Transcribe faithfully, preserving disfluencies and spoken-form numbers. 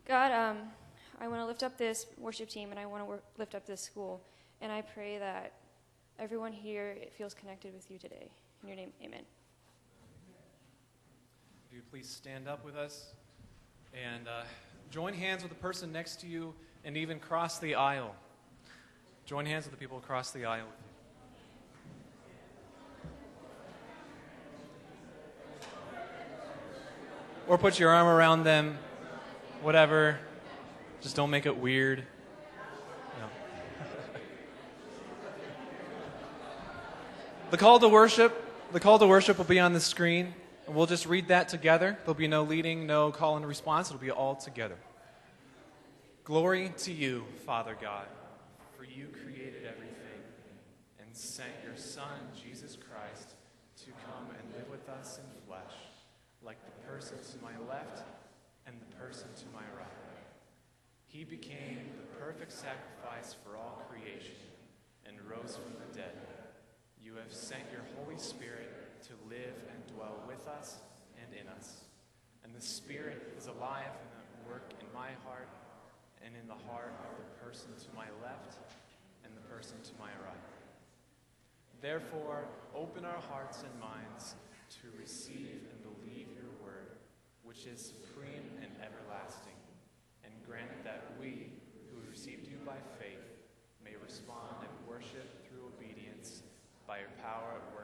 God, um, I want to lift up this worship team, and I want to wor- lift up this school. And I pray that everyone here feels connected with you today. In your name, amen. If you please stand up with us and uh, join hands with the person next to you and even cross the aisle. Join hands with the people across the aisle with you. Or put your arm around them, whatever. Just don't make it weird. No. The call to worship, the call to worship will be on the screen. And we'll just read that together. There'll be no leading, no call and response. It'll be all together. Glory to you, Father God, for you created everything and sent your Son, Jesus Christ, to come and live with us in flesh, like the person to my left and the person to my right. He became the perfect sacrifice for all creation and rose from the dead. You have sent your Holy Spirit to live and dwell with us and in us. And the Spirit is alive and at work in my heart and in the heart of the person to my left and the person to my right. Therefore, open our hearts and minds to receive and believe your word, which is supreme and everlasting, and grant that we, who received you by faith, may respond and worship through obedience by your power